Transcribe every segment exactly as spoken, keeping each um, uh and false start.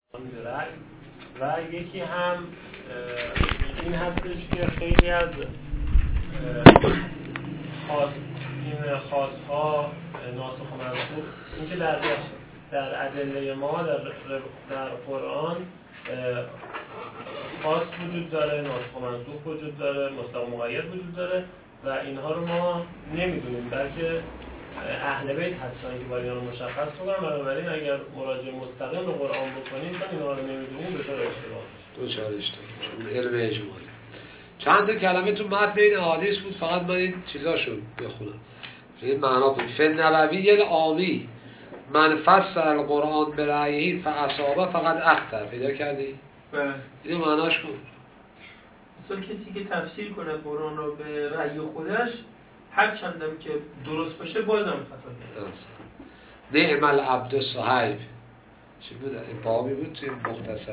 رأی و یکی هم این هستش که خیلی از خاص این خاصها ناسخ و منسوخ این که در در ادله ما در در قرآن خاص وجود داره، ناسخ و منسوخ وجود داره، مطلق و مقید وجود داره و اینها رو ما نمیدونیم، بلکه اهل بیت هستن که باید رو مشخص کنن. بنابراین اگر مراجعه مستقیم به قرآن بکنیم تا اینها رو نمیدونیم دچار اشتباه دو چهار اشتباه چون علم اجمالی. چند تا کلمه تو متن این حدیث بود، فقط من این چیزاشو بخونم. این معنا بود فن نبوی العامی من فسر القرآن برأیه فاصابه فقط اخطر. پیدا کردی؟ بله. اینو معناش کن. مثلا کسی که تفسیر کنه قرآن رو به رأی خودش، هر چندم که درست باشه بازم خطا کنه. نعم العبد الصحیب چی بود؟ این بابی بود توی مختصر.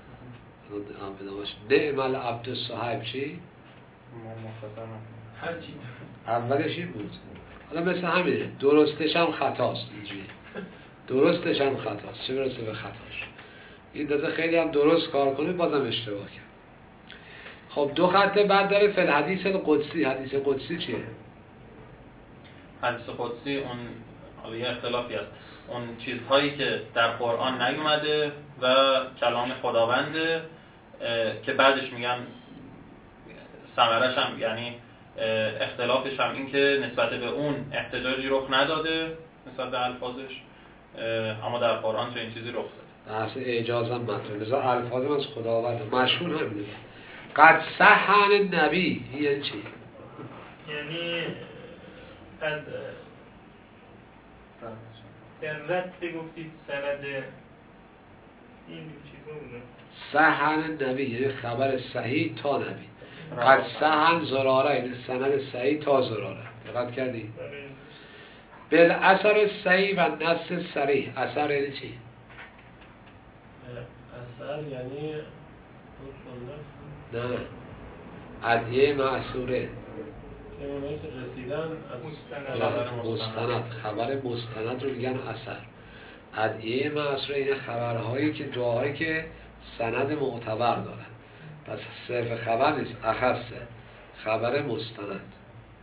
نعم العبد الصحیب چی؟ مختصر هر چی اولش این بود. حالا مثل همینه، درستش هم خطاست. اینجوری درستش هم خطاست، چه برسه به خطاش. این داده خیلی هم درست کار کنه بازم اشتباه کرد. خب دو خط بعد داره فی الحدیث القدسی. حدیث قدسی چیه؟ حدیث قدسی اون حالا یه اختلافی هست، اون چیزهایی که در قرآن نیومده و کلام خداونده که بعدش میگن ثمرش هم یعنی اختلافش هم این که نسبت به اون احتجاجی رخ نداده نسبت به الفاظش، اما در قرآن چه این چیزی رخ داده. بحث اعجاز هم مطرحه، لذا الفاظ از خداوند مشهور همینه. قد صح عن النبی یعنی چی؟ یعنی قد در رد گفتید سند این چیزا بوده. صح عن النبی یعنی خبر صحیح تا نبی. قد صح عن زراره یعنی سند صحیح تا زراره. دقت کردی؟ بالاثر صحیح و نص صریح. اثر یعنی چی؟ اثر یعنی نه ادعیه معصوره رسیدن از مستند. خبر مستند رو میگن اثر. ادعیه معصوره این خبرهایی که دعاهایی که سند معتبر دارن، پس صرف خبر نیست، اخصه خبر مستند.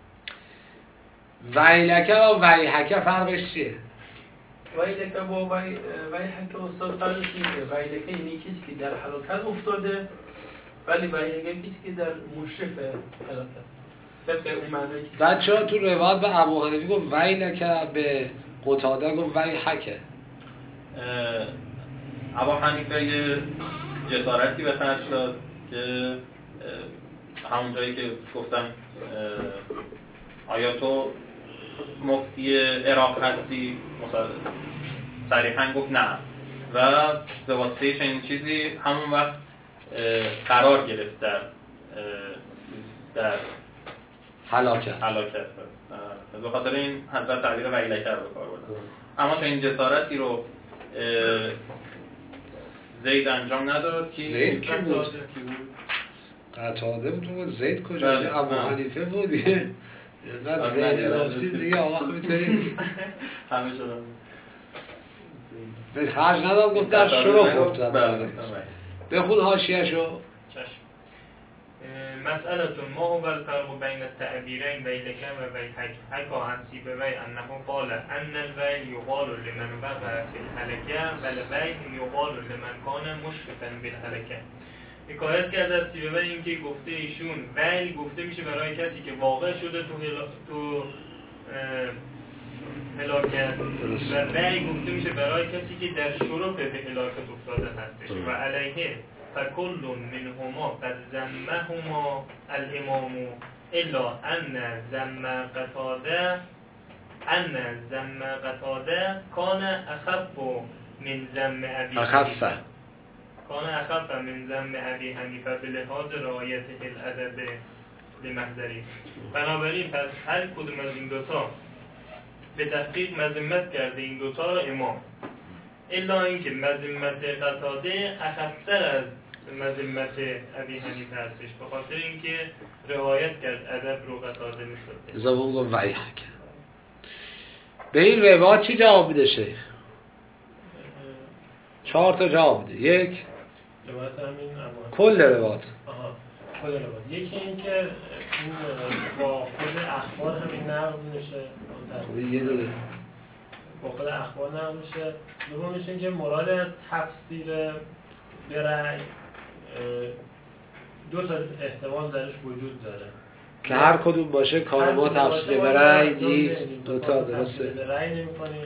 ویلکه و ویحکه فرقش چیه؟ ویلکه با ویحکه استاد فرقش اینه. ویلکه یعنی کسی که در هلاکت افتاده، ولی ویحکه کسی که در مشرف هلاکت. بچه ها تو روایت به ابو حنیفه گفت ویلکه، به قتاده گفت ویحکه. ابو حنیفه یه جسارتی به خرج داد که همون جایی که گفتن آیا تو مفتی عراق هستی، صریحاً گفت نه و به واسطه چنین چیزی همون وقت قرار گرفت در در هلاکت. هلاکت به خاطر این حضرت تعبیر ویلکه رو به کار بردن. اما چون این جسارتی رو زید انجام نداد که زید کی بود؟ قتاده بود. زید کجا؟ ابو حنیفه بود. اینقدر زید راستی دیگه آقا میتونید همه شدن به خرج نداد. گفت در شروع خود زد. بخون حاشیه‌شو. مسئله ما هو الفرق بین التعبیرین ویلکه و ویحک. حکا عن سیبوی انه قال ان الویل یقال لمن وقع فی الهلکه و الویل یقال لمن کان مشرفا بالهلکه. حکایت کرده از سیبوی این که گفته ایشون ویل گفته میشه برای کسی که واقع شده تو هلا... تو هلاکت و ویل گفته میشه برای کسی که در شرف به هلاکت افتاده هستش. و علیه فکل منهما قد ذمهما الامام الا ان ذم قتاده ان ذم قتاده کان اخف من ذم ابی اخف کان اخف من ذم ابی حنیفه به لحاظ رعایت الادب لمحضری. بنابراین پس هر کدوم از این دوتا به تحقیق مذمت کرده این دوتا را امام، الا اینکه مذمت قتاده اخف‌تر از مذمت ابی حنیفه هستش به خاطر اینکه رعایت کرد ادب رو قتاده نسبت. زبون گفت ویحکه. به این روایت چی جواب میده شیخ؟ چهار تا جواب بده. یک روایت همین اما کل روایت. آها کل روایت. یکی این که این با خود اخبار همین نقض میشه، یه دونه با خود اخبار نقض میشه. دومش این که مراد از تفسیر به رأی دو تا احتمال درش وجود داره که هر کدوم باشه کار ما تفسیر به رأی نیست. دو تا درسته. به رأی نمی‌کنیم.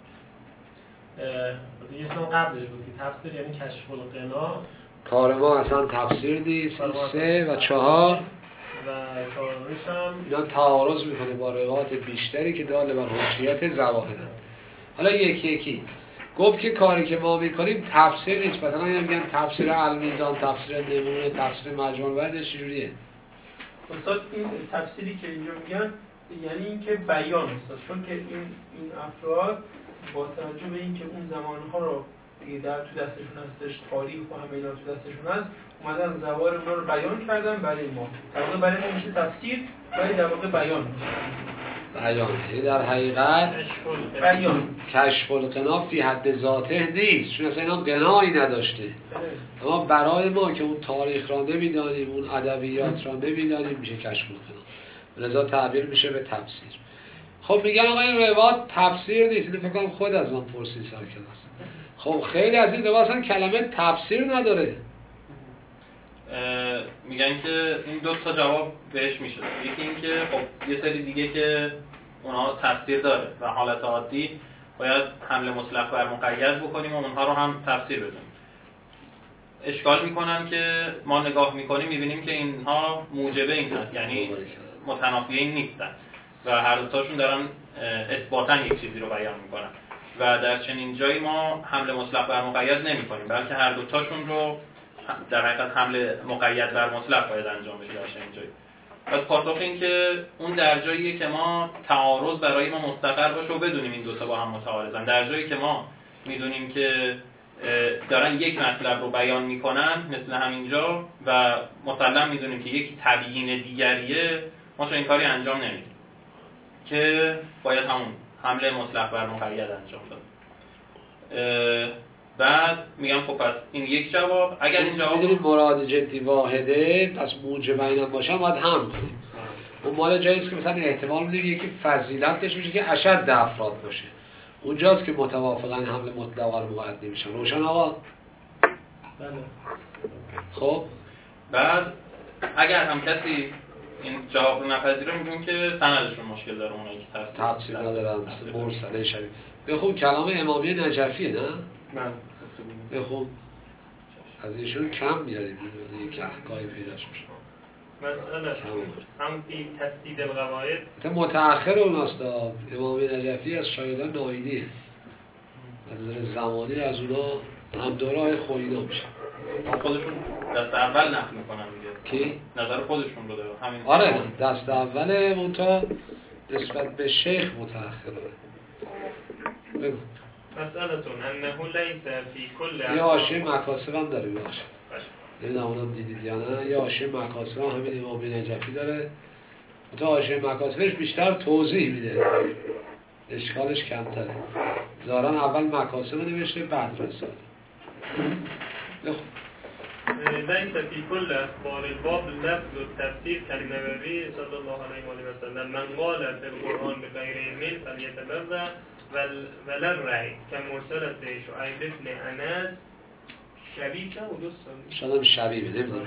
دیگه اسم قبلش بود که تفسیر یعنی کشف القنا. کار ما اصلا تفسیر نیست. سه و چهار و چهارمیش هم اینا تعارض میکنه با روایات بیشتری که دال بر حجیت ظواهرن. حالا یکی یکی گفت که کاری که ما میکنیم تفسیر نیست. مثلا میگن تفسیر المیزان، تفسیر نمونه، تفسیر مجموع بعدش چجوریه؟ استاد این تفسیری که اینجا میگن یعنی اینکه بیان استاد، چون که این این افراد با توجه به اینکه اون زمانها رو دیگه در تو دستشون هستش، تاریخ و همه اینا تو دستشون هست، اومدن زوار اونا رو بیان کردن برای ما. در واقع برای ما میشه تفسیر، ولی در واقع بیان میشه. بیان. یعنی در حقیقت بیان کشف القنا فی حد ذاته نیست، چون اصلا اینا قنایی نداشته. اما برای ما که اون تاریخ را نمیدانیم، اون ادبیات را نمیدانیم، میشه کشف القنا. لذا تعبیر میشه به تفسیر. خب میگن آقا این روایت تفسیر نیست. اینو فکر کنم خود از من پرسید سر کلاس. خب خیلی از این روایت اصلا کلمه تفسیر نداره. میگن که این دو تا جواب بهش میشه. یکی این که خب یه سری دیگه که اونها تفسیر داره و حالت عادی باید حمل مطلق بر مقید بکنیم و اونها رو هم تفسیر بدیم. اشکال میکنن که ما نگاه میکنیم میبینیم که اینها موجبه این هست، یعنی متنافی این نیستن و هر دوتاشون دارن اثباتاً یک چیزی رو بیان میکنن و در چنین جایی ما حمل مطلق بر مقید نمی کنیم، بلکه هر دوتاشون رو در حقیقت حمل مقید بر مطلق باید انجام بشه در چنین جایی. پس پاسخ این که اون در جاییه که ما تعارض برای ما مستقر باشه و بدونیم این دوتا با هم متعارضن. در جایی که ما میدونیم که دارن یک مطلب رو بیان میکنن مثل همینجا و مسلم میدونیم که یک تبیین دیگریه، ما چون این کاری انجام نمیدیم که باید همون حمله مطلق بر مقید انجام داد. بعد میگم خب پس این یک جواب. اگر این جواب میدونید مراد جدی واحده پس موجبین هم باشن باید هم کنیم. اون مال جاییست که مثلا احتمال میدونی یکی فضیلت داشته باشه که اشد افراد باشه، اونجاست که متوافقا حمل مطلق بر مقید نمیشن. روشن آقا؟ بله. خب بعد اگر هم کسی این جواب رو نپذیره میگیم که سندشون مشکل داره، اونایی که تفسیر تفسیر ندارن، مثل مرسله شبیه. بخون کلام امامی نجفیه نه؟ من بخون از ایشون کم میاریم یک احکایی پیداش میشه. مسئله هم فی تسدید القواعد متأخر اوناست. امامی نجفی از شایدان نایینیه، از نظر زمانی از اونا هم دوره های خوینا میشه. خودشون دست اول نقل میکنن دیگه. کی؟ نظر خودشون رو داره همین. آره دست اوله منتها نسبت به شیخ متأخره. بگو مسئلتون انه لیس فی کل یه حاشیه مکاسب هم داره. باشه نمیدونم اونم دیدید یا نه. یه حاشیه مکاسب هم همین امامی نجفی داره. منتها حاشیه مکاسبش بیشتر توضیح میده، اشکالش کمتره. ظاهرا اول مکاسب رو نوشته بعد رساله. لیس فی کل اخبار الباب لفظ و تفسیر کلمه نبوی صلی الله علیه و آله و سلم من قال فی القرآن بغیر علم فلیتبرأ ولر رأی که مرسلت شعیب ابن انس شبیه و دوست شدم شبیه نمیدونم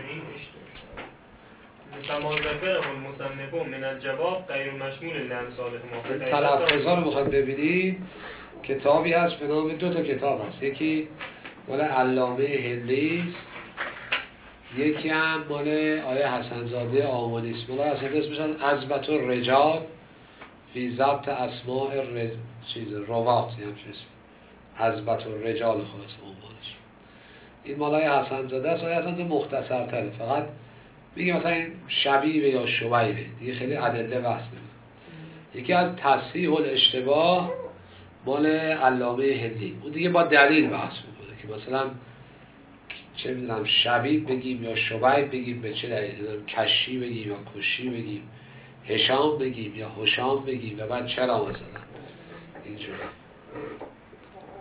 فما ذکره المصنف من الجواب غیر مشمول لامثاله ما. تلفظا رو بخواد ببینید کتابی هست به نام، دو تا کتاب هست، یکی مال علامه هلیس، یکی هم مال آیه حسنزاده آمانی است. مال حسنزاده اسمش عزبت الرجال فی ضبط اسماء الرج... چیز روات هم چیز عزبت الرجال خواست عنوانش. این مال آیه حسنزاده است. آیه حسنزاده مختصر تره، فقط میگه مثلا این شبیبه یا شبیبه دیگه، خیلی ادله بحث نمی‌کنه. یکی از تصحیح الاشتباه مال علامه هندی، اون دیگه با دلیل بحث میکنه که مثلا چه میدونم شبیب بگیم یا شبیب بگیم به چه دلیل، کشی بگیم یا کشی بگیم، هشام بگیم یا هشام بگیم و بعد چرا مثلا اینجوری.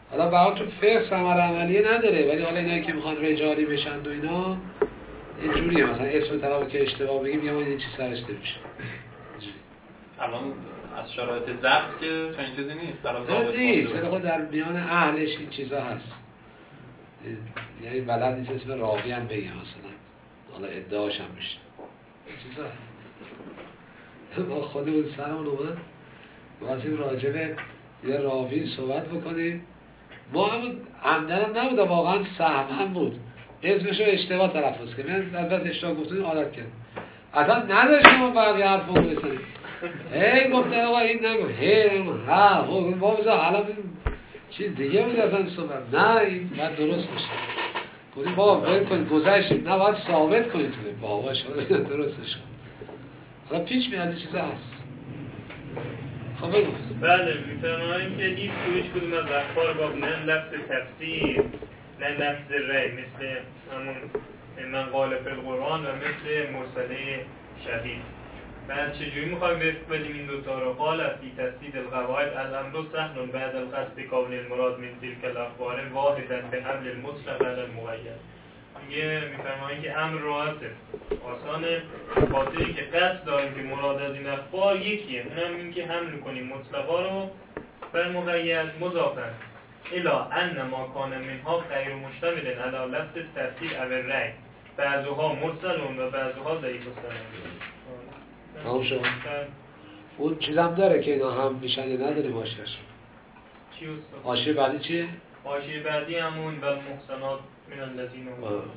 حالا برای تو فقه ثمره عملیه نداره، ولی حالا اینایی که میخوان رجالی بشن و اینا اینجوریه، مثلا اسم طرفو که اشتباه بگیم یه این چیز سرش نمیشه. الان از شرایط ضبط که چنین چیزی نیست، طرف ضابط نیست، ولی خود در میان اهلش این چیزا هست. یعنی بلد نیست اسم راوی هم بگه مثلا، حالا ادعاش هم بشه چیزا هست. ما خودمون سرمون اومد واسیم راجبه یه راوی صحبت بکنیم، ما هم عمدن هم نبود، واقعا سهم هم بود، اسمشو اشتباه تلفظ کنیم، از بس اشتباه گفتیم عادت کرد، اصلا نداشتیم ما بقیه حرف رو بسنیم، هی گفته آقا این نگو، هی ها خب ما بذار حالا چیز دیگه بود اصلا صحبت، نه این باید درست بشه، گفتیم بابا ول کنید گذشتیم، نه باید ثابت کنید توی بابا شما درستش کن. حالا پیش میاد این چیزا هست. خب بگو. بله میفرماییم که هیچ تویش کدوم از اخبار باب نه لفظ تفسیر نه لفظ ری، مثل همون من قال فی القرآن و مثل مرسله شهید. بعد چجوری میخوایم وفق بدیم این دوتا رو؟ قال فی تسدید القواعد الامر سهل بعد القصد کون المراد من تلک الاخبار واحدا به حمل المطلق علی المقید. میگه میفرماییم که امر راحته، آسانه، خاطری که قصد داریم که مراد از این اخبار یکیه، اونم این که حمل کنیم مطلقا رو بر مقید مضافا الا ان ما کان منها غیر مشتمل علی لفظ تفسیر او الرأی بعضها مرسلون و بعضها ضعیف السند. تمام شد. اون چیزم داره که اینا هم میشن یا نداره باشش. چی استاد؟ حاشیه بعدی چیه؟ حاشیه بعدی همون و محسنات من الذین.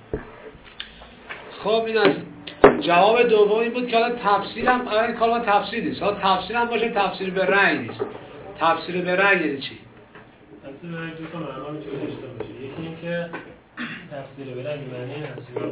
خب این از جواب دومی بود که حالا تفسیر هم اول کار ما تفسیر نیست، حالا تفسیر هم باشه تفسیر به رأی نیست. تفسیر به رأی یعنی چی؟ تفسیر به رأی دو تا معنا میتونه داشته باشه. یکی این که تفسیر به رأی معنی این هست که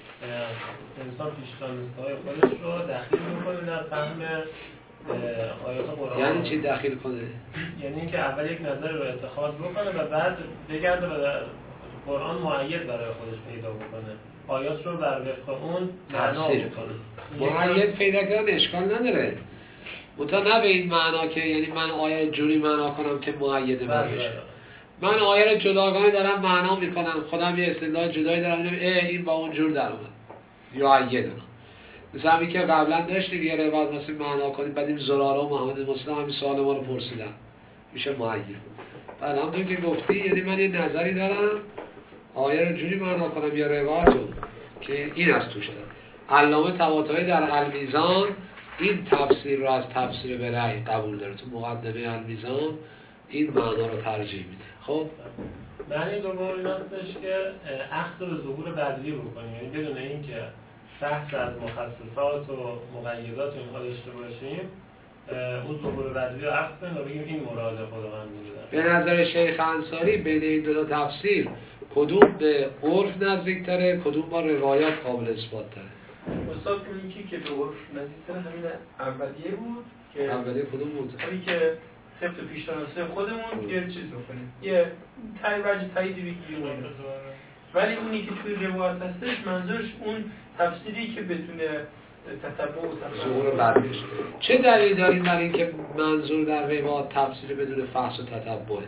انسان پیش دانسته‌های خودش رو دخیل میکنه در فهم آیات قرآن. یعنی چی دخیل کنه؟ یعنی اینکه اول یک نظر رو اتخاذ بکنه و بعد بگرده و قرآن معید برای خودش پیدا بکنه، آیات رو بر وفق اون معنا بکنه. معید پیدا کردن اشکال نداره، منتها نه به این معنا که یعنی من آیه جوری معنا کنم که معید من بشه. من آیه رو جداگانه دارم معنا میکنم، خودم یه استدلال جدایی دارم، میگم اه این با اون جور در اومد یا عیدنا. مثلا همین که قبلا داشتیم یه روایت واسه معنا کنیم، بعد این زراره و محمد مسلم همین سوال ما رو پرسیدن، میشه معید. بعد همونطور که گفتی یعنی من یه نظری دارم آیه رو جوری معنا کنم یا روایت رو که این از توش دارم. علامه طباطبایی در المیزان این تفسیر رو از تفسیر به رأی قبول داره، تو مقدمه المیزان این معنا رو ترجیح میده. خب معنی دوم این هستش که اخذ به ظهور بدلی بکنیم، یعنی بدون اینکه بحث از مخصصات و مقیدات و اینها داشته باشیم اون ظهور بدلی رو اخذ کنیم و بگیم این مراد خداوند بوده. به نظر شیخ انصاری بین این دو تا تفسیر کدوم به عرف نزدیک‌تره، کدوم با روایات قابل اثبات تره؟ استاد اون یکی که به عرف نزدیک‌تره همین اولیه بود که اولیه کدوم بود؟ همین که طبق پیش‌شناسی خودمون یه چیز بکنیم، یه تایید وجه تاییدی بگیریم، ولی اونی که توی روایت هستش منظورش اون تفسیری که بتونه تتبع و ظهور بدلش. چه دلیل داریم برای اینکه منظور در روایت تفسیر بدون فحص و تتبعه؟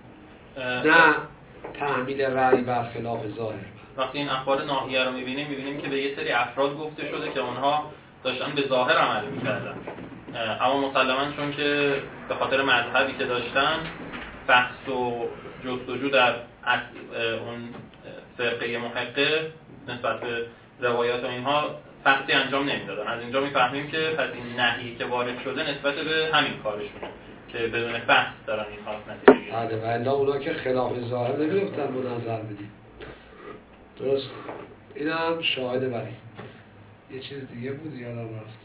نه تحمیل رأی برخلاف ظاهر. وقتی این اخبار ناحیه رو می‌بینیم می‌بینیم که به یه سری افراد گفته شده که اونها داشتن به ظاهر عمل می‌کردن، اما مسلماً چون که به خاطر مذهبی که داشتن بحث و جستجو در اون فرقه محقق نسبت به روایات و اینها بحثی انجام نمیدادن. از اینجا میفهمیم که پس این نهی که وارد شده نسبت به همین کارشونه که بدون بحث دارن این خاص نتیجه گیرن. بله و الا اونا که خلاف ظاهر نمیگفتن منظر بدیم. درست. این هم شاهد بری. یه چیز دیگه بود یادم رفت.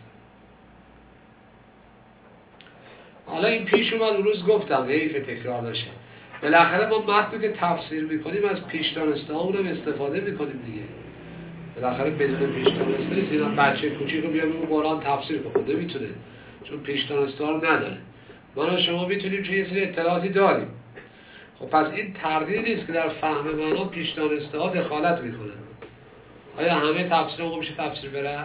حالا این پیش اومد اون روز گفتم حیف تکرار نشه. بالاخره ما متن که تفسیر میکنیم از پیش دانسته هامون استفاده میکنیم دیگه. بالاخره بدون پیش دانسته نیست، اینا بچه کوچیک رو بیان بگو قرآن تفسیر کنه نمیتونه، چون پیش دانسته ها رو نداره. ما شما میتونیم چون یه سری اطلاعاتی داریم. خب پس این تردیدی نیست که در فهم معنا پیش دانسته ها دخالت میکنه. آیا همه تفسیر هم میشه تفسیر به رأی؟ نه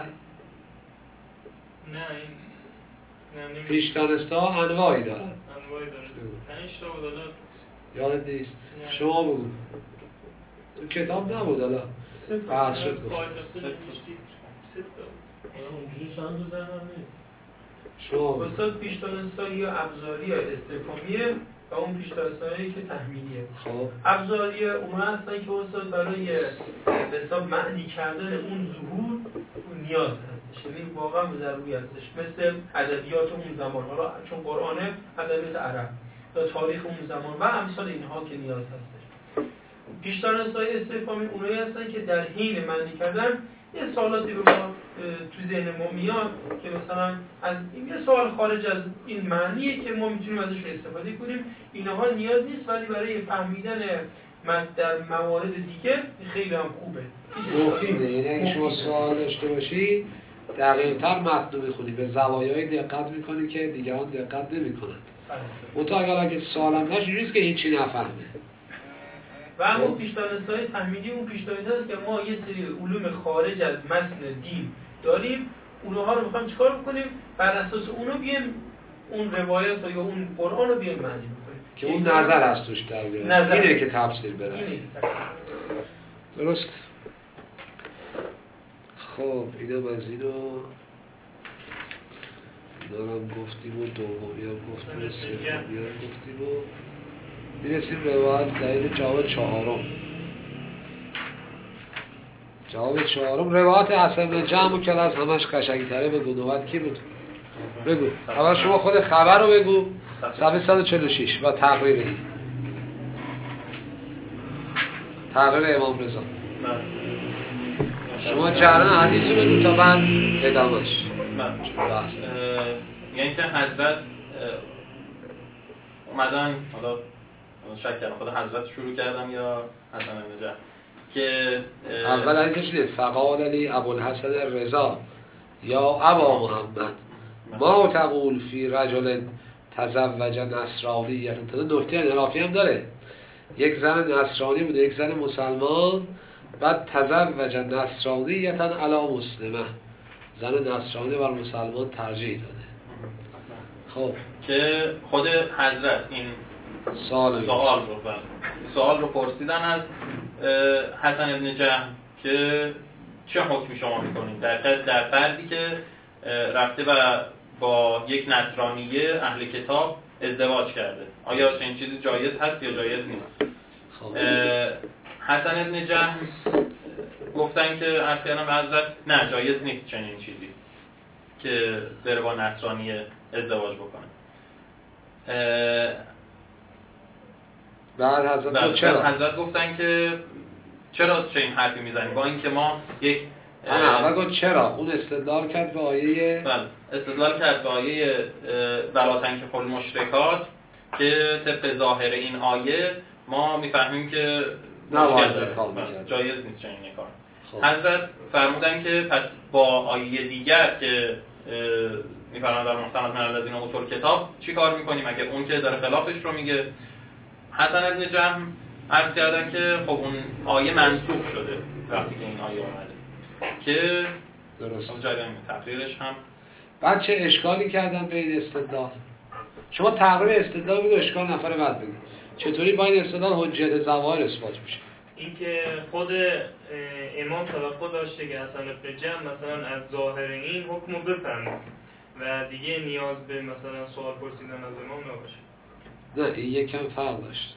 این پیش دانسته ها انواعی دارن. انواعی داره. پنج تا بود. یادت نیست؟ شما بگو. کتاب نبود حالا بحث شد گفت. اونجوری چند رو ذهنم نیست. شما استاد پیش‌دانست‌های یا ابزاری استفهامیه و اون پیش‌دانست‌هایی که تحمیلیه. خب ابزاری اون هستن که استاد برای به حساب معنی کردن اون ظهور اون نیاز هستش، یعنی واقعا ضروری هستش، مثل ادبیات اون زمان، حالا چون قرآنه ادبیات عرب یا تاریخ اون زمان و امثال اینها که نیاز هستش. پیش‌دانست‌های استفهامی اونایی هستن که در حین معنی کردن یه سوالاتی به ما تو ذهن ما میاد که مثلا از این یه سوال خارج از این معنیه که ما میتونیم ازش استفاده کنیم، اینها نیاز نیست ولی برای فهمیدن در موارد دیگه خیلی هم خوبه. مفیده، یعنی اگه شما سوال داشته باشی دقیق‌تر متن میخونی، به زوایای دقت میکنی که دیگران دقت نمیکنن. منتها اگر اگه سوالم نشه نیست که هیچی نفهمه. و اون پیش‌دانست‌های تحمیلی اون پیش‌دانسته است که ما یه سری علوم خارج از متن دین داریم، اونها رو می‌خوایم چیکار بکنیم؟ بر اساس اونو بیایم اون روایت یا اون قرآن رو بیایم معنی بکنیم که اون نظر از توش در بیاد. اینه که تفسیر بره. درست. خب اینم از اینو دارم گفتیم و دومی هم گفتیم و سومی هم گفتیم و میرسیم روایت دلیل جواب چهارم. جواب چهارم روایت حسن بن جمع که از همش قشنگ‌تره. بگو نوبت کی بود؟ بگو اول شما خود خبر رو بگو. صفحه صد و چهل و شش و تقریر این تقریر امام رضا. شما جریان حدیث رو بگو تا بعد ادامهش. یعنی که حضرت اومدن، حالا شک کردم خدا حضرت شروع کردم یا حسن بن جمع که اول از چیه فقال علی ابوالحسن رضا یا ابا محمد ما تقول فی رجل تزوج نصرانیه. نکته انحرافی هم داره، یک زن نصرانی بوده یک زن مسلمان، بعد تزوج نصرانیه علی مسلمه، زن نصرانی بر مسلمان ترجیح داده. خب که خود حضرت این سوال سوال رو بر. سوال رو پرسیدن از حسن ابن جهم که چه حکمی شما میکنید در در فردی که رفته و با یک نصرانیه اهل کتاب ازدواج کرده، آیا چنین چیزی جایز هست یا جایز نیست؟ خب. حسن ابن جهم گفتن که عرض کردم به حضرت نه جایز نیست چنین چیزی که بره با نصرانیه ازدواج بکنه. بعد حضرت چرا؟ حضرت گفتن که چرا چه این حرفی میزنی با اینکه ما یک نه اول گفت چرا اون استدلال کرد به آیه بله استدلال کرد به آیه ولا تنکحوا المشرکات که طبق ظاهر این آیه ما میفهمیم که جایز نیست چنین کار. حضرت فرمودن که پس با آیه دیگر که میفرمایند در مستند من الذین اوتوا الکتاب چی کار میکنیم اگه اون که داره خلافش رو میگه؟ حسن ابن جهم عرض کردن که خب اون آیه منسوخ شده وقتی که این آیه اومده که درست جریان تقریرش هم. بعد چه اشکالی کردن به این استدلال؟ شما تقریر استدلال بگو اشکال نفر بعد بگو چطوری با این استدلال حجت ظواهر اثبات میشه؟ اینکه خود امام توقع داشته که حسن ابن جهم مثلا از ظاهر این حکم رو بفهمه و دیگه نیاز به مثلا سوال پرسیدن از امام نباشه. نه این یک کم فرق داشت.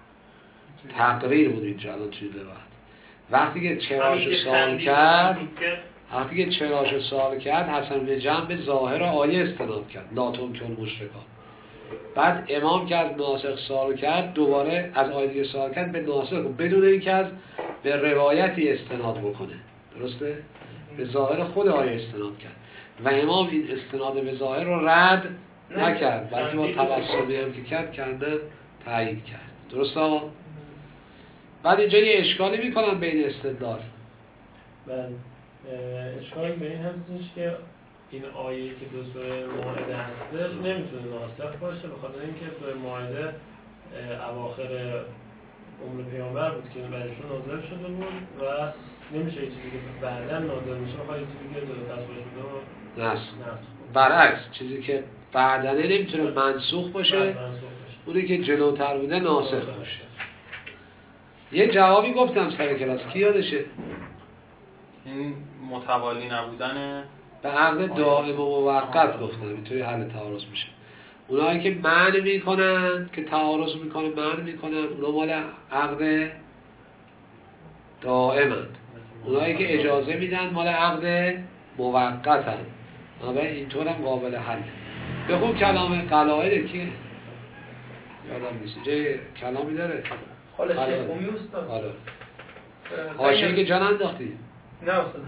تقریر بود اینجا الان توی روایت. وقتی که چراشو سوال کرد وقتی که چراشو سوال کرد حسن بن جهم به ظاهر آیه استناد کرد لا تنکحوا المشرکات. بعد امام که از ناسخ سوال کرد دوباره از آیه دیگه سوال کرد به ناسخ بدون اینکه از به روایتی استناد بکنه. درسته؟ به ظاهر خود آیه استناد کرد و امام این استناد به ظاهر رو رد نکرد بلکه با توسلی هم که کرد کنده تایید کرد. درسته آقا؟ بعد اینجا یه اشکالی میکنن بین استدلال. بله اشکالی به این هستش که این آیه که دو سوره مائده هستش نمیتونه ناسخ باشه به خاطر اینکه سوره مائده اواخر عمر پیامبر بود که برایشون نازل شده بود و نمیشه یه چیزی که بعداً نازل میشه بخواد یه چیزی که جلوتر باشه رو نسخ. برعکس چیزی که بعداً نمیتونه منسوخ باشه اونی که جلوتر بوده ناسخ باشه. یه جوابی گفتم سر کلاس، کی یادشه؟ این متوالی نبودن به عقد دائم و موقت گفتم اینطوری حل تعارض میشه. اونایی که منع میکنن، که تعارض میکنن منع میکنن، اونا مال عقد دائمن. اونایی که اجازه میدن مال عقد موقتن. اما اینطور هم قابل حل. بخون کلام قلائل کیه؟ یادم نیست. جای کلامی داره؟ حالا شیخ قومی استاد. حالا حاشیه‌ای که جان انداختی؟ نه استاد.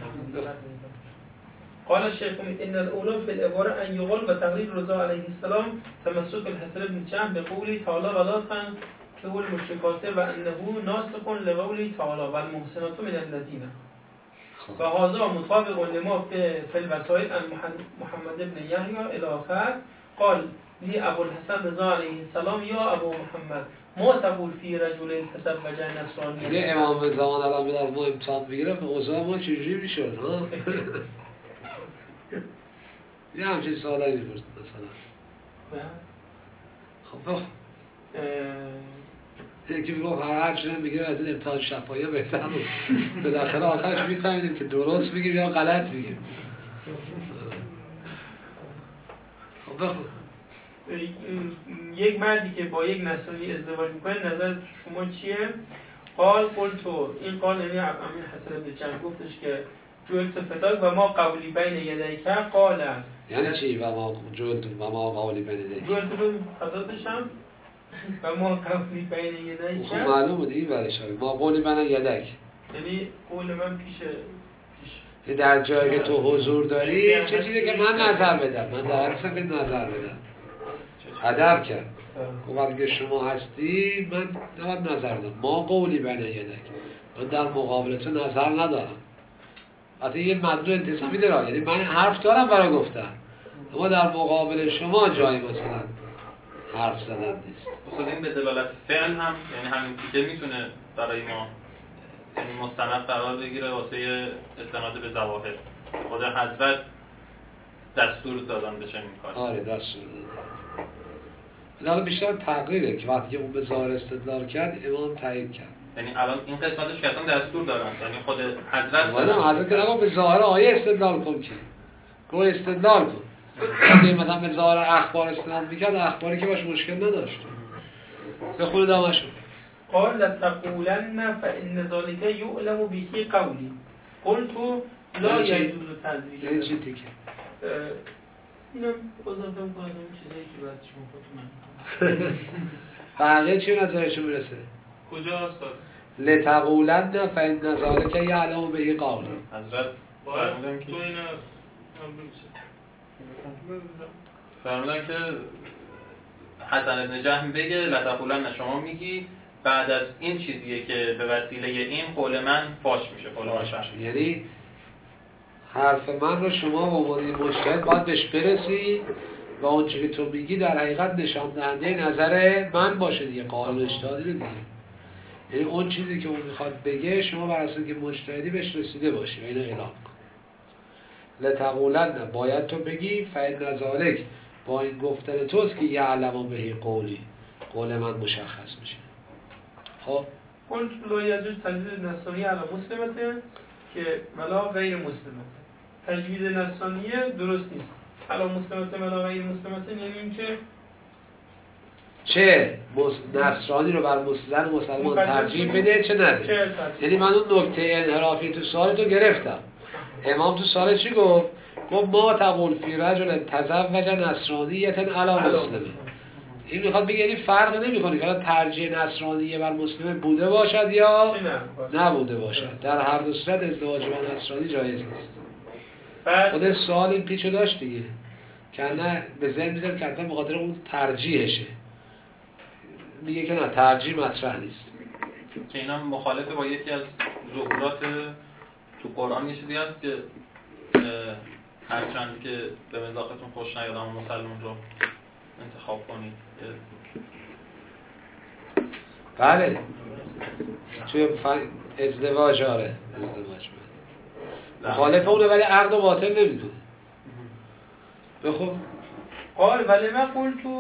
قال الشيخ إن الأولى في العبارة أن يقال بتقرير رضا عليه السلام تمسك الحسن بن جهم بقوله تعالى ولا تنكحوا المشركات وأنه ناسخ لقوله تعالى والمحسنات من الذين وهذا مطابق لما في الوسائل عن محمد بن يحيى إلى آخر. قال لي أبو الحسن رضا عليه السلام يا أبو محمد ما تقول في رجل تزوج نصرانيا. یه امام زمان الان به از ما امتحان بگیره به اوضاع ما چجوری میشد ها؟ یه همچین سوالی میپرسید مثلا. خب بخ یکی میگفت هر هر چیزی میگه از این امتحان شفاهی بهتر بود. بالاخره آخرش میفهمیدیم که درست میگیم یا غلط میگیم. خب بخ یک مردی که با یک نصرانی ازدواج میکنه نظر شما چیه؟ قال قلت تو این قال یعنی امیر حسن بن جهم گفتش که جلت فتاک و ما قولی بین یدیک قال یعنی چی و ما جلت و ما قولی بین یدیک جلت بود حضرتش هم و ما قولی بین یدیک خب معلوم بود این برش ما قولی بین یدیک یعنی قول من پیش پیش در جایی که تو حضور داری چه چیزی که من نظر بدم، من در حدیثم که نظر بدم ادب کرد. خب اگه شما هستی من نباید نظر دارم. ما قولی بین یدیک، من در مقابل تو نظر ندارم. حتی یه مدلو انتصابی داره، یعنی من حرف دارم برای گفتن اما در مقابل شما جایی مثلا حرف زدن نیست. اصلا این به دلالت فعل هم یعنی همین که میتونه برای ما یعنی مستند قرار بگیره واسه استناد به ظواهر. خود حضرت دستور دادن به چنین کاری. آره دستور دادن. حالا بیشتر تقریره که وقتی اون به ظاهر استدلال کرد امام تایید کرد. یعنی الان این قسمتش که اصلا دستور دارن، یعنی خود حضرت والا حضرت که نگو به ظاهر آیه استدلال کن که گو استدلال کن. اگه مثلا به ظاهر اخبار استدلال میکرد اخباری که باش مشکل نداشت. بخونه دامشو. قال لتقولن فإن ذلك يؤلم به قولي قلت لا يجوز تزویج. یعنی چی تیکه؟ اینم اضافه میکنم اون چیزایی که بعد شما خودتون من بقیه چی نظرشون میرسه؟ کجا استاد؟ لتقولن فإن ذلك يعلم به قولی. حضرت فرمودن که تو اینا فرمودن که حسن بن جهم بگه لتقولن شما میگی بعد از این چیزیه که به وسیله این قول من فاش میشه قول من. یعنی حرف من رو شما به عنوان مجتهد باید بهش برسی و اون چیزی که تو میگی در حقیقت نشان دهنده نظر من باشه دیگه، قائل اجتهادی رو دیگه. یعنی اون چیزی که اون میخواد بگه شما بر اساس که مجتهدی بهش رسیده باشی و اینو اعلام کن. لتقولن باید تو بگی فإن ذلک با این گفتن توست که یعلم به قولی قول من مشخص میشه. خب قلت لا یجوز تجوید نصرانی علی مسلمته که ولا غیر مسلمته. تجوید نصرانیه درست نیست. علی مسلمته ولا غیر مسلمته یعنی این که چه نصرانی رو بر مسلمان مسلمان ترجیح بده چه نده. یعنی من اون نکته انحرافی تو سوال تو گرفتم. امام تو سوال چی گفت؟ گفت ما تقول فی رجل تزوج نصرانیه علی مسلمه. این میخواد بگه یعنی فرق نمیکنه که ترجیح نصرانیه بر مسلمه بوده باشد یا نبوده باشد، در هر دو صورت ازدواج با نصرانی جایز نیست. خود سوال این پیچو داشت دیگه که نه به ذهن میذاره که حتما بخاطر اون ترجیحشه، میگه که نه ترجیح مطرح نیست. که اینا مخالفه با یکی از ظهورات تو قرآن یه چیزی هست که هرچند که به مزاقتون خوش نیاد اما مسلمان رو انتخاب کنید. بله توی ازدواج آره ازدواج مخالف اونه ولی عقد و باطل نمیدونه. بخون قال ولی من قلتو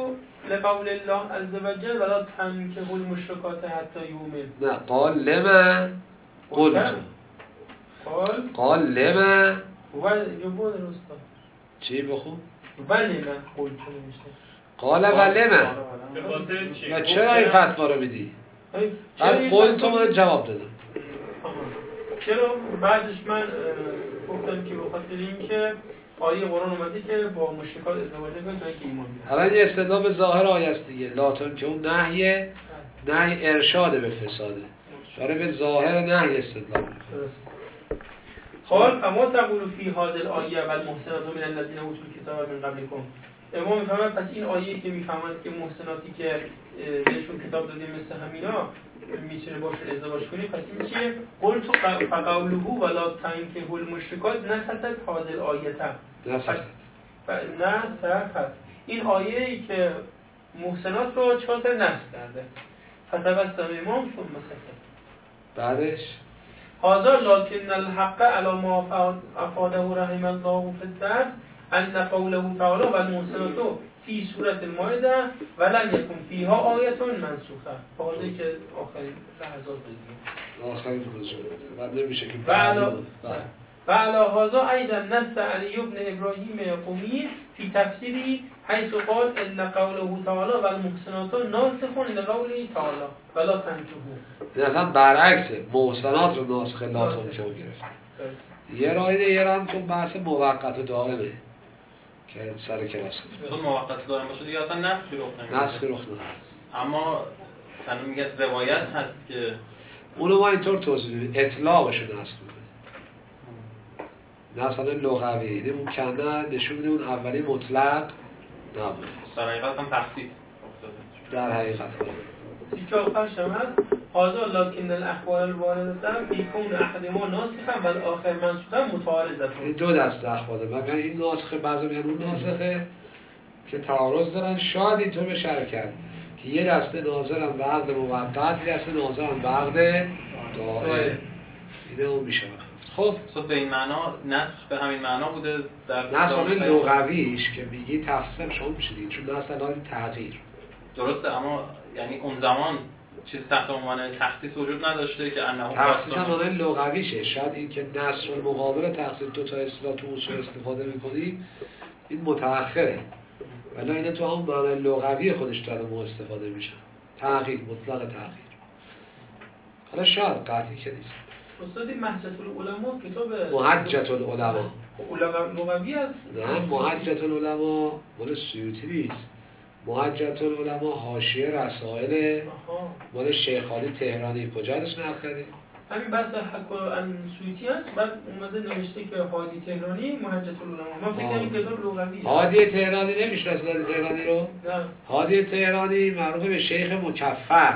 لقول الله عز وجل ولا تنكحوا المشركات حتى یؤمنن. نه قال لما قلت قال قال لما و یبون استاد چی بخون؟ ولی من قلت نمیشه قال و لما به خاطر چی؟ و چرا این فتوا رو میدی؟ بعد قلت من جواب دادم. چرا بعدش من گفتم که به خاطر اینکه آیه قرآن اومده که با مشرکات ازدواج کنید تا اینکه ایمان بیارن. الان یه استدلال به ظاهر آیه است دیگه. لاتون که اون نهیه نهی ارشاد به فساده. داره به ظاهر نهی استدلال میکنه. قال اما تقول فی هذه الآیه و المحسنات من الذین اوتوا الکتاب من قبلکم. امام میفهمد پس این آیه‌ای که میفهمد که محسناتی که بهشون کتاب دادیم مثل همینا میتونه باشون ازدواج کنی، پس این چیه؟ قلت فقوله ولا تنکحوا المشرکات نسخت هذه الآیه. نسخت. نه سخت. این آیه‌ای که محسنات رو چهار تا نسخ کرده. فتبسم امام ثم سکت. بعدش هذا لكن الحق على ما افاده رحم الله في الدرس ان قوله تعالى والمحسنات فی سورة المائده ولن یکن فیها آیه منسوخه. حاضری که آخرین لحظات بگیم آخرین حضور بعد نمیشه که و علی هذا ایضا نص علی ابن ابراهیم قمی فی تفسیری حیث قال ان قوله تعالی والمحسنات ناسخ لقوله تعالی ولا تنکحوا. اصلا برعکسه، محسنات رو ناسخ لا تنکحوا گرفت. یه رایده یه رم کن بحث موقت و دائمه که سر کلاس خود موقت دائم باشه دیگه اصلا نسخی رخ نمیده. نسخی رخ نمیده. اما مثلا میگه روایت هست که اونو ما اینطور توضیح میدیم اطلاقش رو نسخ میده. مثلا لغوی اینه مکنه نشون میده اون اولی مطلق نبوده. در حقیقت هم تخصیص در حقیقت تیکه آخرش هم هست هذا لكن الاخبار الوارده فی کون احد ما ناسخا و الاخر منسوخا متعارضه. این دو دست اخباره، مگر این ناسخه بعضی میگن اون ناسخه که تعارض دارن. شاید اینطور بشه کرد که یه دسته ناظرن به عقد موقت، یه دسته ناظرن به عقد دائم. اینه اون میشه. خب خب به این معنا نسخ به همین معنا بوده در نسخ لغویش که میگی تفسیر شما میشه دیگه، چون نسخ الان تغییر درسته. اما یعنی اون زمان چیز تحت عنوان تخصیص وجود نداشته که انه تخصیص هم معنی لغویشه. شاید این که نصر المقابل تخصیص دو تا اصطلاح تو اصول استفاده میکنی این متأخره، ولی اینا تو هم معنی لغوی خودش داره ما استفاده میشن. تغییر، مطلق تغییر. حالا شاید قطعی که نیست. استاد محجة العلماء کتاب محجة العلماء لغوی است. نه محجة العلماء مال سیوطی نیست. محجة العلماء حاشیه رسائل مال شیخ علی تهرانی. کجا ازش نقل کردی؟ همین بحث حق ان سیوطی است. بعد اومده نوشته که هادی تهرانی محجة العلماء. من فکر کنم کتاب لغویه. هادی تهرانی نمیشناسی هادی تهرانی رو؟ نه. هادی تهرانی معروف به شیخ مکفر،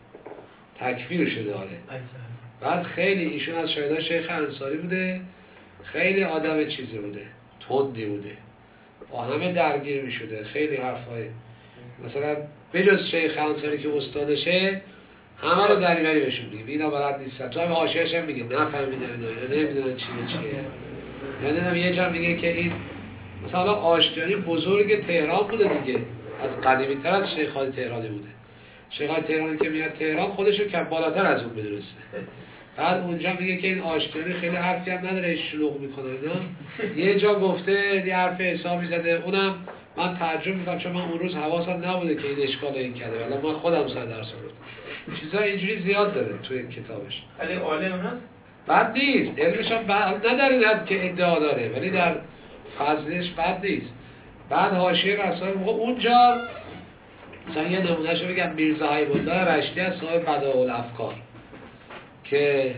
تکفیر شده آره. بعد خیلی ایشون از شاگردان شیخ انصاری بوده، خیلی آدم چیزی بوده، تندی بوده، با همه درگیر می شده، خیلی حرفای مثلا بجز شیخ انصاری که استادشه همه رو دریوری بهشون میگه اینا بلد نیستن. تو هم حاشیه‌اش هم میگه نفهمیدن اینا، نمیدونن چی به چیه. یعنی هم یه جا میگه که این مثلا آشتیانی بزرگ تهران بوده دیگه، از قدیمی تر از شیخ خالی تهرانی بوده. شیخ خالی تهرانی که میاد تهران خودش رو که بالاتر از اون بدونسته. بعد اونجا میگه که این آشتیانی خیلی حرفی هم نداره، شلوغ میکنه اینا. یه جا گفته یه حرف حسابی زده، اونم من ترجمه میکنم چون من اون روز حواسم نبوده که این اشکال این کرده، ولی من خودم سر درس بودم. چیزا اینجوری زیاد داره توی کتابش. ولی عالم هست؟ بد نیست، علمش هم بد نه در این حد که ادعا داره، ولی در فضلش بد نیست. بعد حاشیه رسائل موقع اونجا مثلا یه نمونهشو بگم، میرزا حبیب الله رشتی از صاحب بدائع الافکار که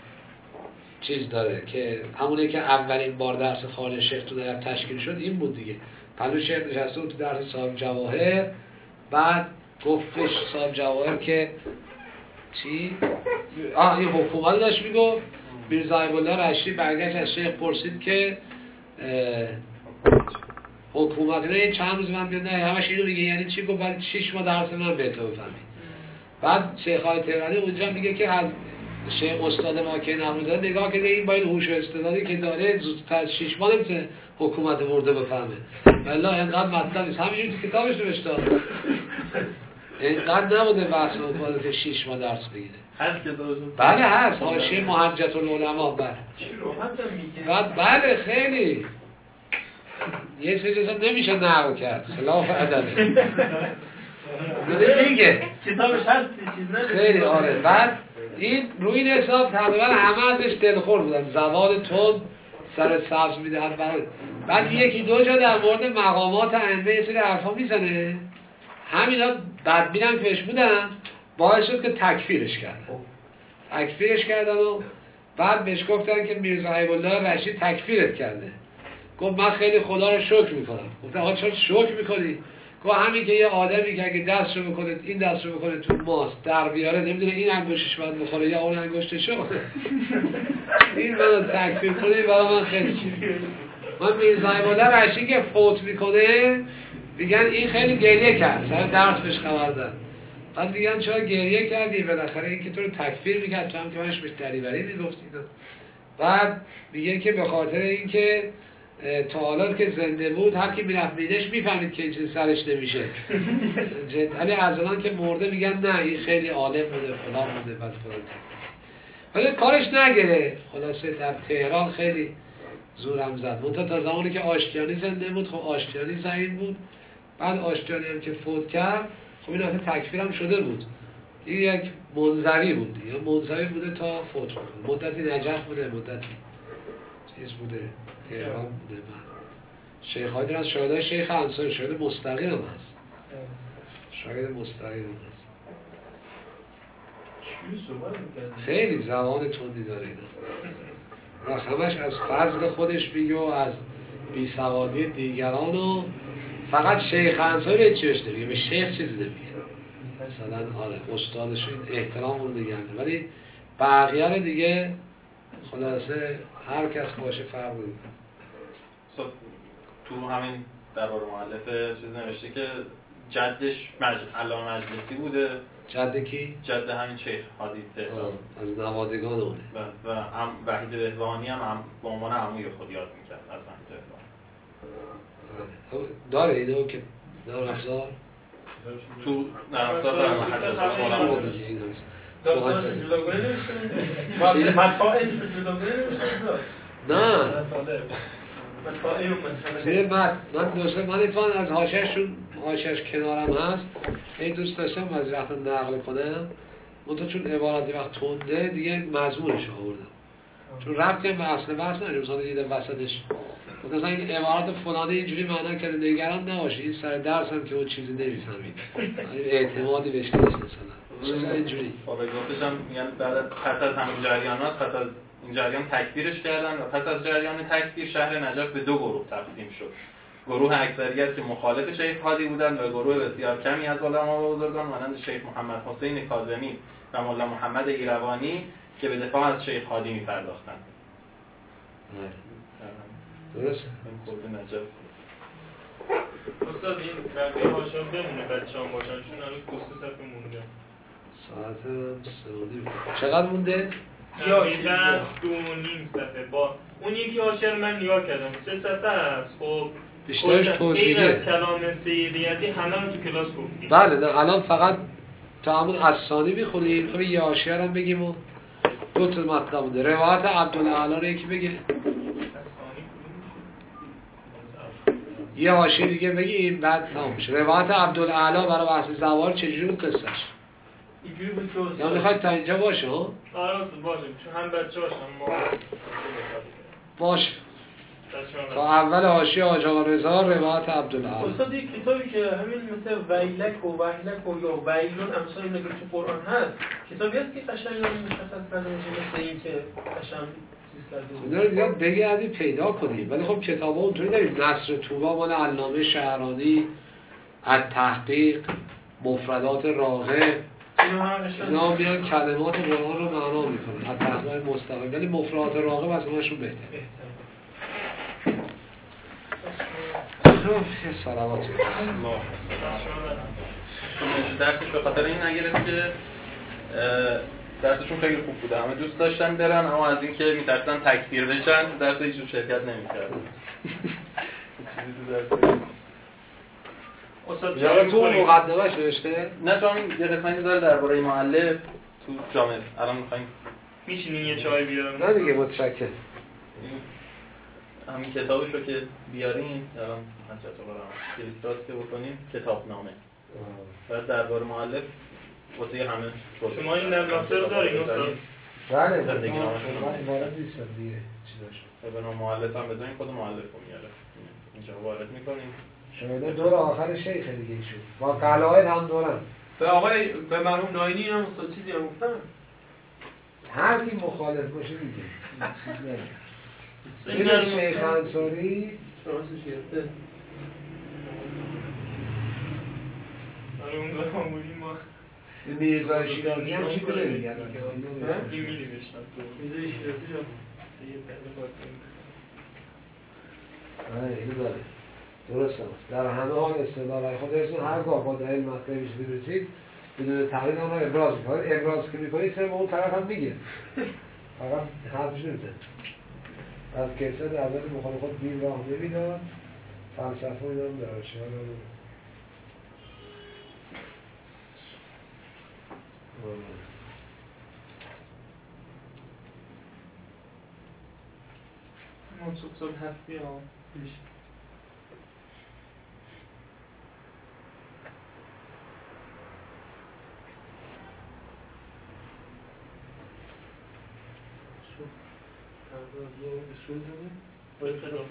چیز داره که همونه که اولین بار درس خارج شیخ تو در تشکیل شد این بود دیگه. پلو شیخ نشسته بود تو درس صاحب جواهر، بعد گفتش صاحب جواهر که چی؟ آه این حکومت داشت میگفت. میرزا حبیب الله رشتی برگشت از شیخ پرسید که حکومت نه چند روز من بیاد، نه همش اینو میگه یعنی چی؟ گفت بعد شش ماه درس من به تو بفهمی. بعد شیخ های تهرانی اونجا میگه که از شیخ استاد ما که نموده نگاه کنه این با این هوش و استعدادی که داره زودتر از شش ماه نمیتونه حکومت مرده بفهمه. والله اینقدر مطلب نیست، همینجوری تو کتابش نوشته. اینقدر نبوده بحث حکومت که شش ماه درس بگیره. هست که درست؟ بله هست، حاشیه محجت العلماء. بله. بعد بله خیلی یه سری چیزا نمیشه نقل کرد، خلاف ادبه. دیگه کتابش هست چیز نه خیلی آره. بعد این روی این حساب تقریبا همه ازش دلخور بودن، زوال تند سر سبز میدهد. بعد یکی دو جا در مورد مقامات ائمه یه سری حرفا میزنه، همینا بدبینم پیش بودن، باعث شد که تکفیرش کردن تکفیرش کردن و بعد بهش گفتن که میرزا حبیب الله رشید تکفیرت کرده. گفت من خیلی خدا رو شکر میکنم. گفت آقا چرا شکر میکنی؟ گفت همین که یه آدمی که اگه دست رو بکنه این دست رو بکنه تو ماست در بیاره، نمیدونه این انگشتش باید بخوره یا اون انگشتشو. این منو تکفیر کنه برای من خیلی چیزه. من میرزا حبیب الله رشید که فوت میکنه میگن این خیلی گریه کرد، سر درس بهش خبر داد. بعد میگن چرا گریه کردی؟ بالاخره این که تو رو تکفیر میکرد، تو هم که منش بهش دریوری میگفتی. بعد میگه که به خاطر اینکه تا حالا که زنده بود هر کی میرفت میدش میفهمید که این چیز سرش نمیشه. ولی از الان که مرده میگن نه این خیلی عالم بوده فلان بوده بعد فلان. ولی کارش نگره. خلاصه در تهران خیلی زورم زد. منتها تا زمانی که آشتیانی زنده بود، خب آشتیانی زعیم بود. بعد آشتیانی هم که فوت کرد، خب این دفعه تکفیر هم شده بود. این یک منظری بود دیگه، منظری بوده تا فوت کنه. مدتی نجف بوده، مدتی چیز بوده، تهران بوده. بعد شیخ های از شاهدای شیخ انصاری، شاهد مستقیم هم هست، شاهد مستقیم هم هست. خیلی زبان تندی داره اینا، همش از فضل خودش میگه و از بیسوادی دیگران و فقط شیخ انصاری چیش نمیگه، به شیخ چیزی نمیگه. مثلا آره استادش احترام رو نگه می‌داره، ولی بقیه رو دیگه خلاصه هر کس باشه فرق نمی‌کنه. تو همین درباره مؤلف چیز نوشته که جدش مج... علامه مجلسی بوده. جد کی؟ جد همین شیخ هادی تهران، از نوادگان اونه. و و هم وحید بهبهانی هم, هم به عنوان عموی خود یاد می‌کرد از وحید بهبهانی. داره اینو که نرم افزار تو نرم افزار داره محل داستان جداگانه نوشته مطائل جداگانه نوشته نه مطائل زیر مد من دوسته من اتفاقا از حاشیه‌شون حاشیه‌اش کنارم هست، این دوست داشتم از وقت نقل کنم منتها چون عبارتی وقت تنده دیگه مضمونش آوردم چون ربطی هم به اصل بحث نداره. مثلا دیدم وسطش مثلا این عبارات فلانی اینجوری معنا کرده، نگران نباشید این سر درس هم که اون چیزی نمی‌فهمید، اعتمادی بهش نیست مثلا اینجوری. پاراگرافش هم میگن بعد پس از همین جریانات پس از این جریان تکفیرش کردن و پس از جریان تکفیر شهر نجف به دو گروه تقسیم شد. گروه اکثریت که مخالف شیخ هادی بودند و گروه بسیار کمی از علما و بزرگان مانند شیخ محمد حسین کاظمی و مولا محمد ایروانی که به دفاع از شیخ هادی می‌پرداختند. درست؟ این نجف. استاد این بقیه هاشون بمونه بچه‌ها باشن چون هنوز دو سه صفحه مونده. ساعت سه و نیم. چقدر مونده؟ تقریبا دو و نیم صفحه. با اون یکی هاشر من نگاه کردم سه صفحه است. خب بیشترش توضیحیه. غیر از کلام سیدیتی همه رو تو کلاس گفتیم. بله نه الان فقط تا همون اسانی میخونیم. خب یه حاشیه هم بگیم و دو تا مطلب مونده. روایت عبدالعلا رو یکی بگه. یه حاشیه دیگه بگیم بعد تمام میشه. روایت عبدالعلا برای بحث زوال چجوری بود قصه‌اش؟ اینجوری بود که یا میخواید تا اینجا باشه ها؟ آره باشه چون هم بچه هاشم ما باشه تا اول حاشیه حاج آقا رضا روایت عبدالعلا. استاد یک کتابی که همین مثل ویلک و وحلک و یا ویلون امثال اینا که تو قرآن هست کتابی هست که قشنگ مشخص کرده میشه مثل این که قشنگ اینا رو دیگه بگردی پیدا کنیم. ولی خب کتابا اونطوری داریم. نصر طوبا مال علامه شهرانی، التحقیق، مفردات راغب، اینا میان کلمات قرآن رو معنا میکنن. التحقیق مستقل ولی مفردات راغب از همشون بهتره. یه صلوات درسش به خاطر این نگرفت که درسشون خیلی خوب بوده، همه دوست داشتن برن، اما از اینکه میترسن تکفیر بشن درس هیچ شرکت نمی‌کردن. چیزی تو درس استاد یا تو مقدمه‌اش نوشته؟ نه، تو همین یه قسمتی داره درباره مؤلف تو جامعه. الان می‌خوایم میشینین یه چای بیارم؟ نه دیگه متشکرم. همین کتابشو که بیارین الان حضرت قرآن کلیدات که بکنیم کتابنامه بعد درباره مؤلف واسه همه توضیح. شما این نرم افزار رو دارین استاد؟ بله زندگی نامشون من وارد نیستم دیگه چیزاشو. به نام مؤلف هم بزنین خود مؤلف رو میاره اینجا وارد میکنیم. شما دور آخر شیخ دیگه شد با قلائد هم دورن. به آقای به مرحوم ناینی هم استاد چیزی هم گفتن. هر کی مخالف باشه دیگه چیز نه. این این شیخ انصاری شانسش گرفته. آره اون دارم بودیم ما میرزا شیرازی هم چی بوده میگن؟ این می نوشتم تو میرزا شیرازی رو یه پرده باید آره اینو داره درست هم در همه حال استدلال خودتون هرگاه با دلیل مطلبی چیزی برسید بدون تحلیل آن را ابراز میکنید. ابراز که میکنید سر به اون طرف هم میگه فقط حرفش نمیزن. از کسه در ذات مخالفات دین راه نمیداد فلسفه اینا هم داره چه حالا منصوب سال هستی ها پیش یه اصول داریم باید خلاف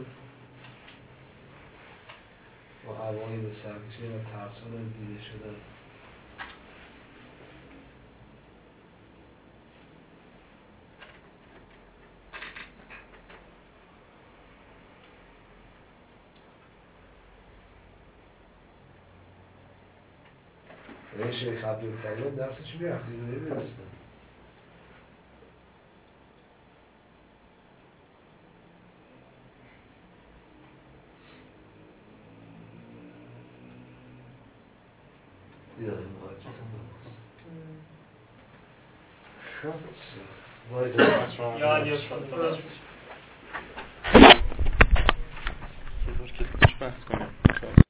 با هوایی به سرکشی و ترسان هم دیده شدن. این شیخ عبدالکریم درسش میرفت اینو نمیرستن. دیدم مهاجم شد یا علی استاد که بحث کنیم.